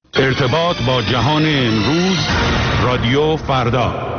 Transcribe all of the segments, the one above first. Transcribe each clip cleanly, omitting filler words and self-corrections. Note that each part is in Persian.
ارتباط با جهان امروز، رادیو فردا.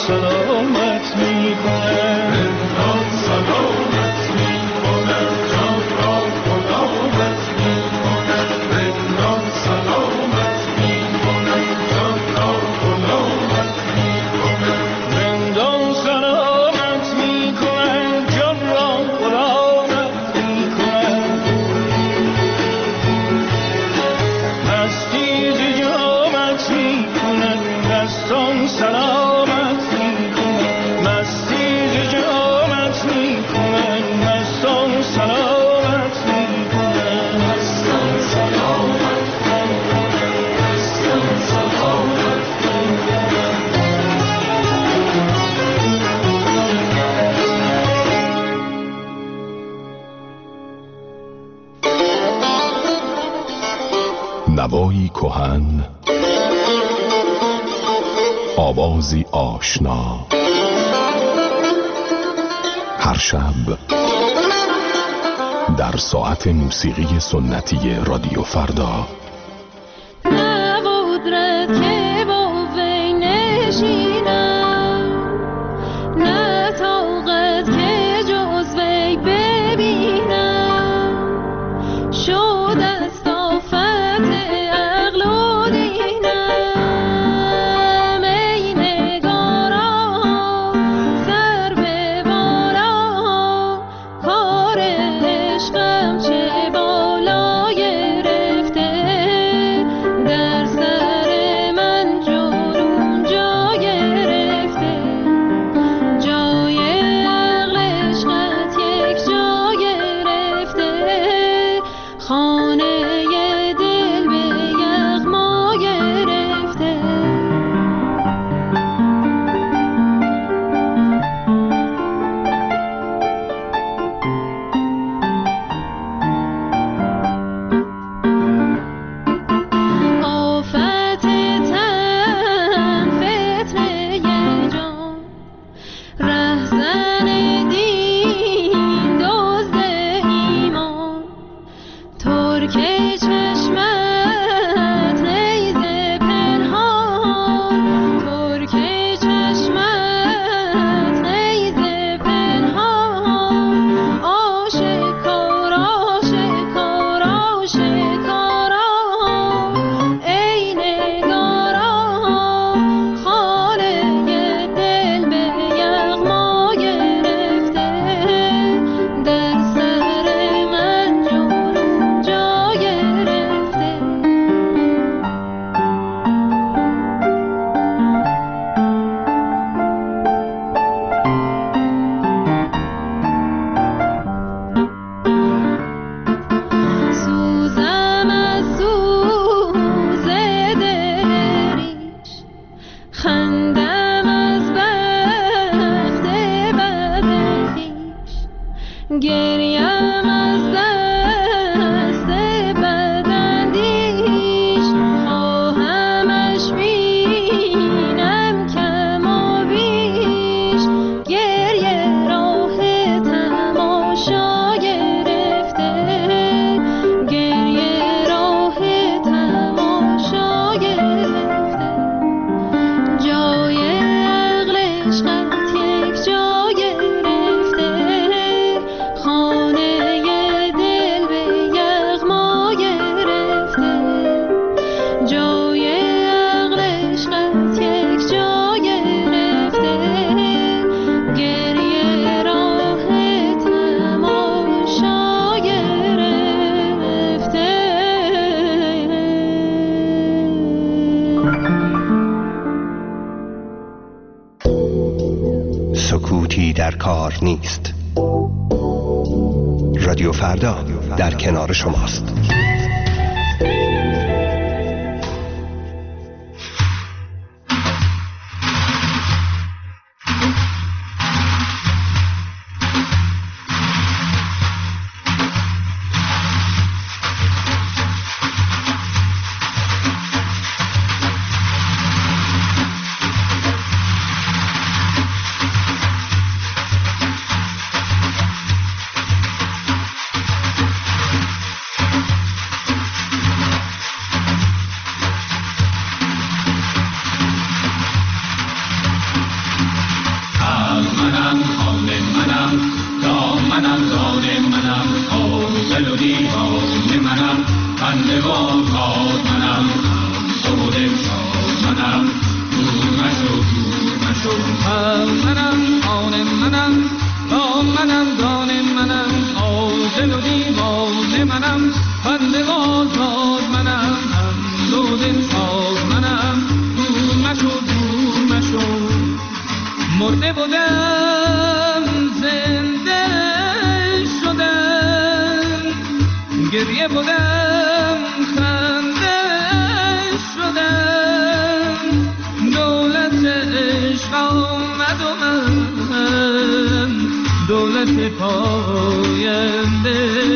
سلامت میکنم، رندان سلامت میکنم، جان را غلامت میکنم، رندان سلامت میکنم، جان را غلامت میکنم، رندان سلامت میکنم، جان را غلامت میکنم، مستی ز جامت میکنم، دستان سلامت میکنم، مستی ز جامت میکنم، دستان سلامت میکنم، دستان سلامت میکنم، دستان سلامت نوایی کهن، آوازی آشنا، هر شب در ساعت موسیقی سنتی رادیو فردا. نبودرد که با وی نشینم، نه طاقت که جز وی ببینم، شد است آفت عقل و دینم، ای نگارا سر به بالا، کار عشقم چه بالا گرفته، در سر من جنون جا گرفته، جای عقل عشقت یک جا گرفته، خانه دل به یغما گرفته. آفت تن فتنه جان، رهزن دین دزد ایمان، ترک چشمت نیزه پنهان، ترک چشمت نیزه پنهان، آشکار آشکار آشکارا، ای نگارا خانه دل به یغما گرفته، در سر من جنون جا گرفته. سوزم از سوز دریش، خندم از بخت بدخیش، گریم از دست بداندیش، خواهمش بینم کم و بیش، گریه راه تماشا گرفته، گریه راه تماشا گرفته، جای عقل عشقت یک جا گرفته، خانه دل به یغما گرفته، جای عقل عشقت یک جا گرفته، گریه راه تماشا گرفته. سکوتی در کار نیست. رادیو فردا در کنار شماست. منم دان منم عاجل و دیوانه منم بنده آزاد منم هم دل ساز منم دور مشو مرده بودم زنده شدم گریه بودم خنده شدم دولت عشق آمد و من دولت پاینده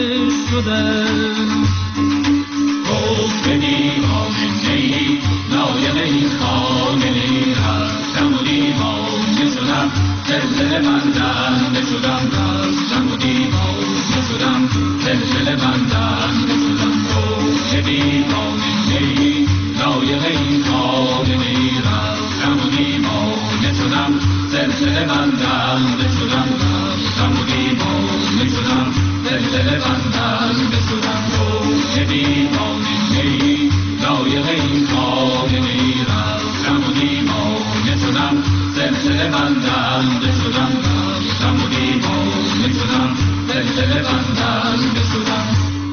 شدم گفت دیوانه نی نایه خانه رفتم و دیوانه شدم زلزله بندنده شدم رفتم و دیوانه شدم زلزله بندنده شدم گفت دیوانه نی نایه خانه رفتم و دیوانه شدم زلزله بندنده شدم رفتم و دیوانه شدم زلزله بندنده شدم گفت دیوانه نی نایه خانه رفتم و دیوانه شدم زلزله بندنده شدم رفتم و دیوانه شدم زلزله بندنده شدم.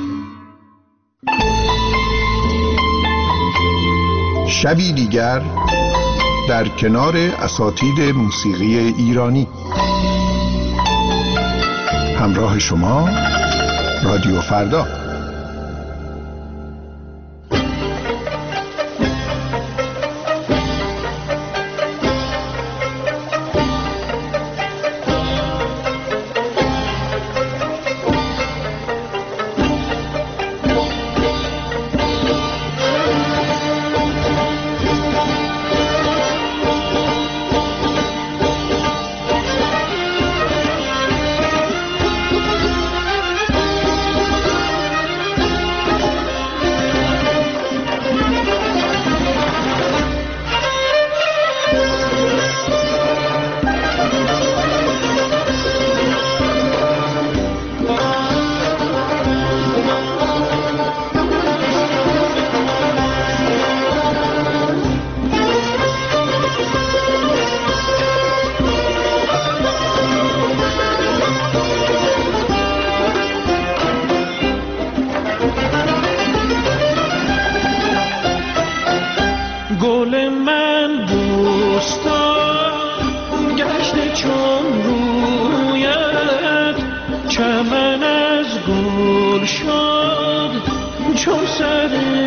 شبی دیگر در کنار اساتید موسیقی ایرانی. همراه شما رادیو فردا. گل من بوستان گشت چون رویت چمن از گل شد چون سر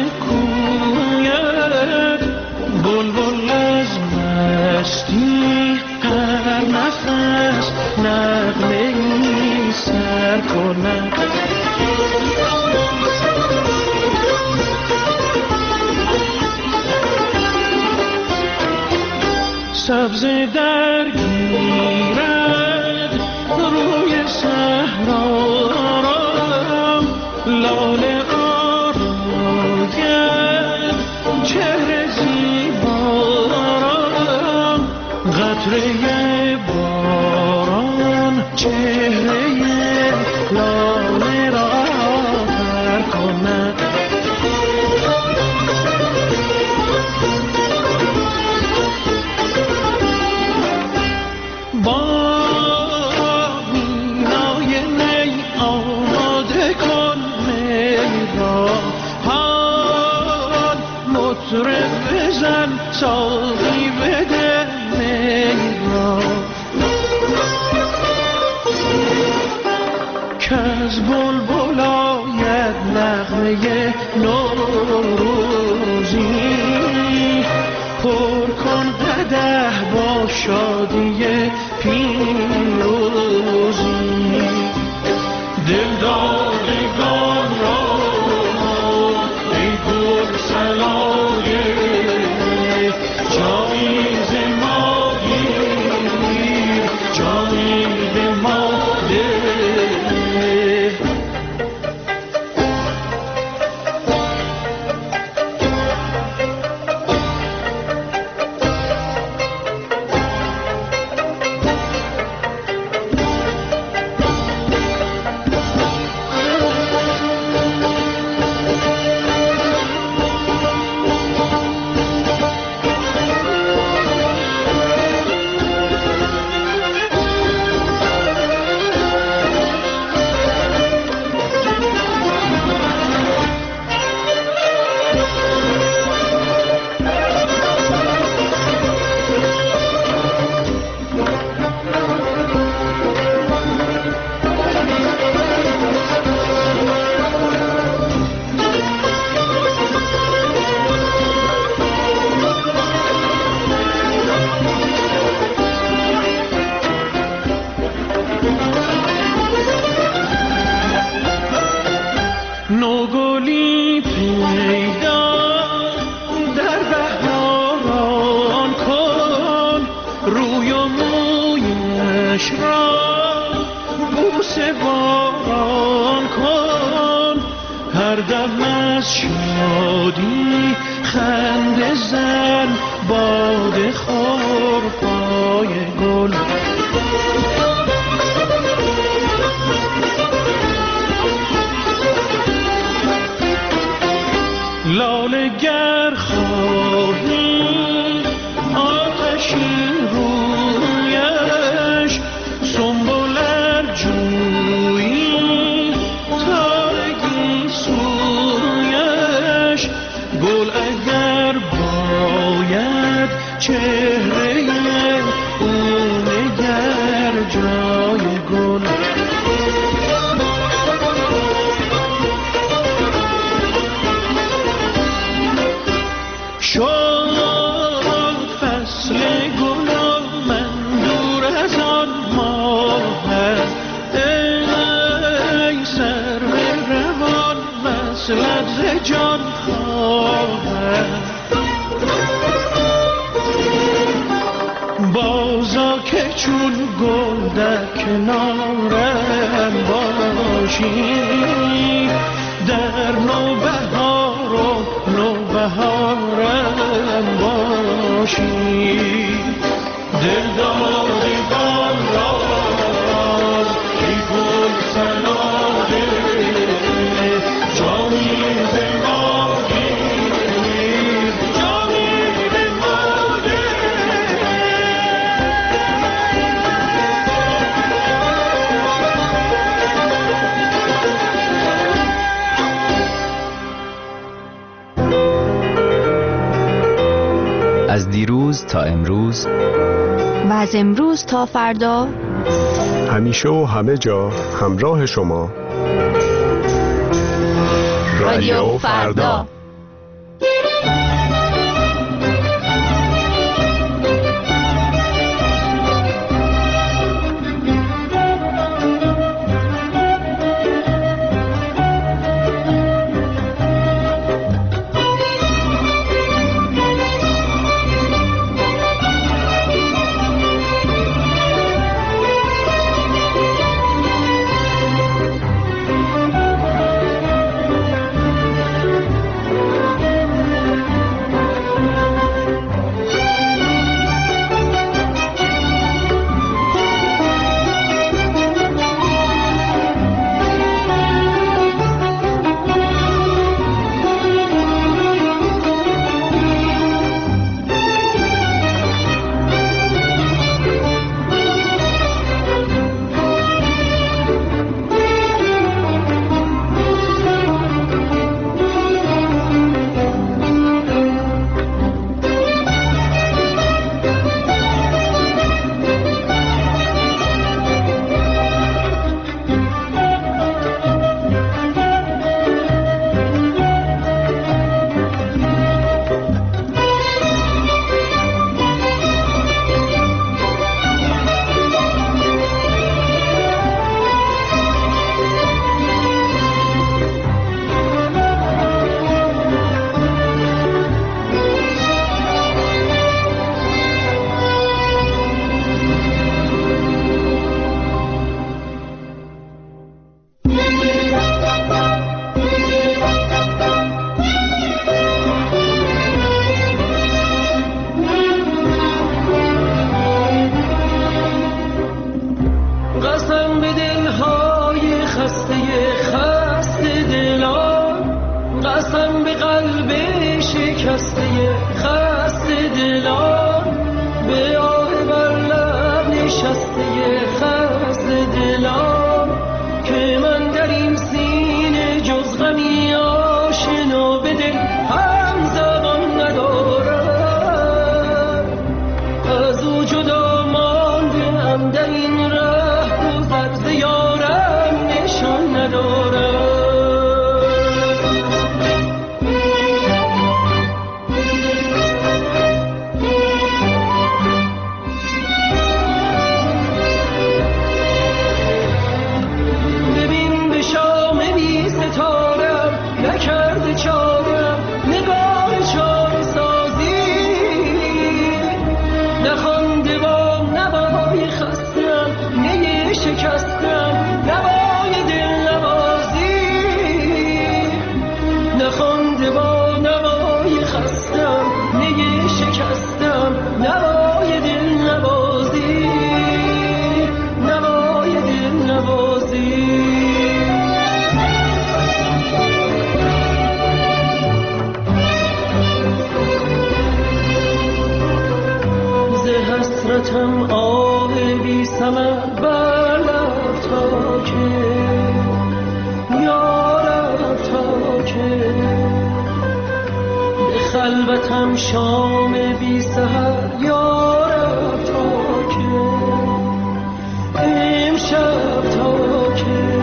کویت بلبل از مستی هر نفس نغمه‌ای سر کند سبزه درگیرد روی صحرا را لاله آراید چهره زیبا را قطره باران چهره لاله را پر کند ساقی بده می را که از بلبل آید نغمه نوروزی پر کن قدح با شادی پیروزی دلدادگان را ای گل سلای جایز ما گیر جایز ما ده روی و مویش را بوسه باران کن، هر دم از شادی خنده زن، باده خور پای گل. لاله گر خواهی آتشی رویش، سنبل جویی تارگی سویش، گل اگر باید چهره او نگر جای گل. شد فصل گل و من دور از آن ماهم، ای سرو روان وصلت ز جان خواهم. بازا که چون گل در کنارم باشی، در نوبهار و نوبهارم باشی. دلداری بان را ای گل سلاده، جامی به ما گیر، جامی به ما از دیروز تا امروز و از امروز تا فردا، همیشه و همه جا همراه شما. رادیو فردا. نخوانده با نوای خستم نی شکستم نوای دل نوازی نخوانده با نوای خستم نی شکستم نوای دل نوازی نوای دل نوازی حسرتم آه بی ثمر بر لب تا که یارب تا که به خلوتم شام بی سحر یارب تا که امشب تا که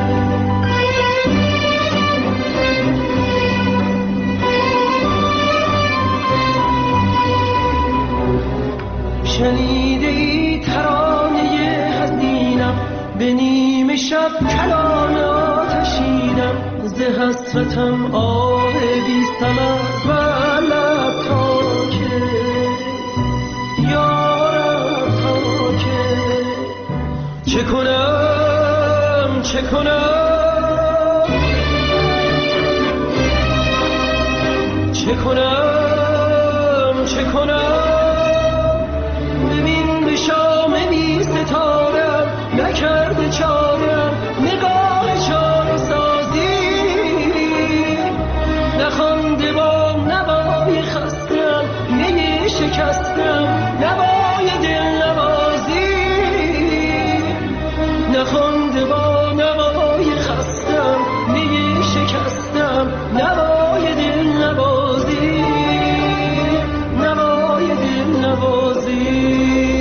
شنیده ای ترانه حزینم به نیم شب کلان آتشینم ز حسرتم آه بی ثمر بر لب تا که یارب تا که چه کنم چه کنم چه کنم چه کنم شام بی ستارم نکرده چارم نگاه چاره سازی نخوانده با نوای خستم نی شکستم نوای دل نوازی نخوانده با نوای خستم نی شکستم نوای دل نوازی نوای دل نوازی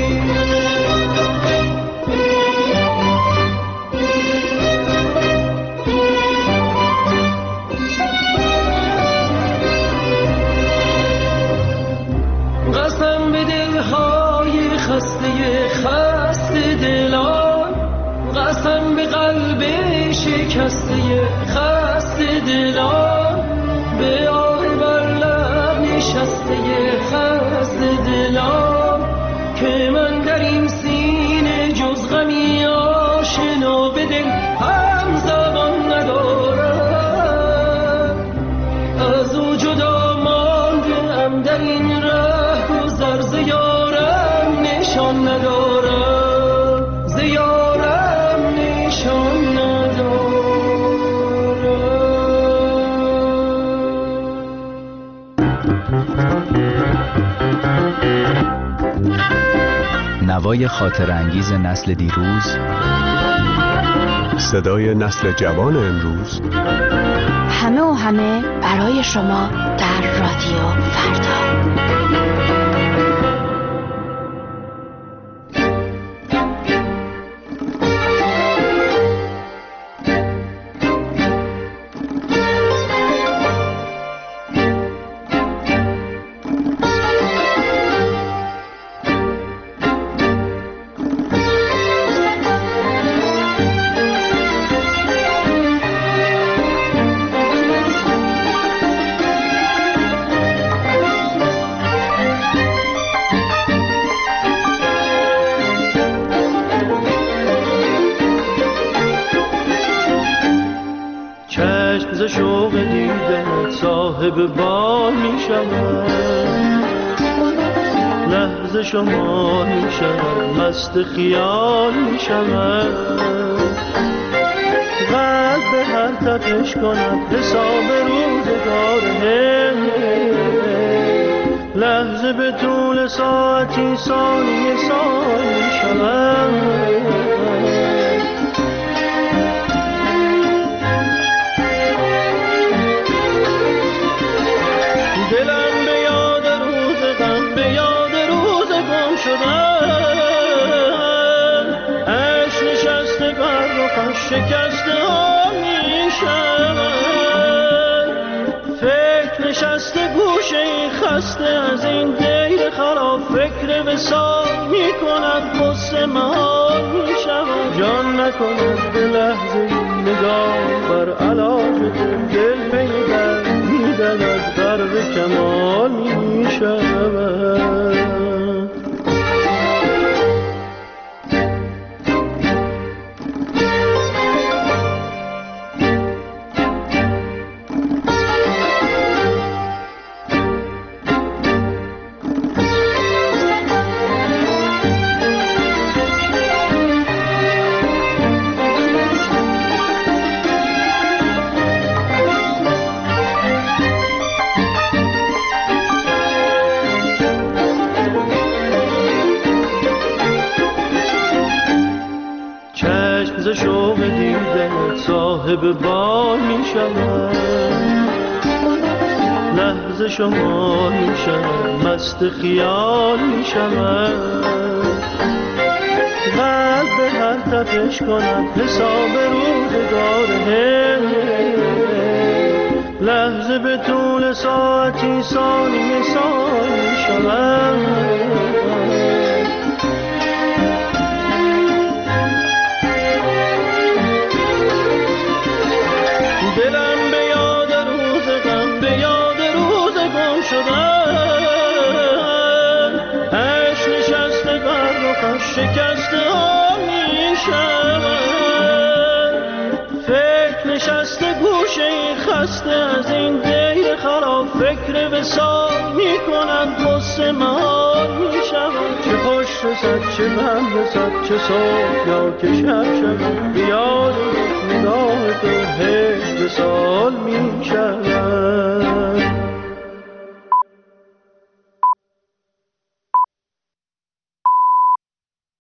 خسته دلان قسم به قلب شکسته خسته دلان به آه بر لب نشسته خسته دلان که من در این سینه جز غمی آشنا به دل هم زبان ندارم از او جدا مانده ام در این ره گذر ز یارم نشان ندارم ز یارم نشان ندارم. نوای خاطر انگیز نسل دیروز، صدای نسل جوان امروز، همه و همه برای شما در رادیو فردا. ز شوق دیدن صاحب بال می شود، لحظه شما می شود، مست خیال می شود، قلب به هر تپش کند حساب روزگاره، لحظه به طول ساعتی ثانیه سال می شود. دلم به یاد روز غم، به یاد روز گم شدن، عشق نشسته بر رخش شکسته ها می شود، فکر نشسته گوشه این خسته از این دیر خراب، فکر وصال می کند قصه محال می شود، جان نکند به لحظه نگاه بر علاج دل پیدر میدن از غرب کمال می شود. لحظه شوق دیدن صاحب بال می شود، لحظه شمال می شود، مست خیال می شود. قلب به هر تپش کند حساب روزگاره، لحظه به طول ساعتی ثانیه سال می شود. دلم به یاد روز غم، به یاد روز گم شدن، عشق نشسته بر رخش شکسته ها می شود. فکر نشسته گوشه این خسته از این دیر خراب، فکر وصال می کند قصه محال می شود. چه خوش رسد چه بد رسد، چه صبح یا که شب شود، بیاد نگاه تو هشت سال می شود.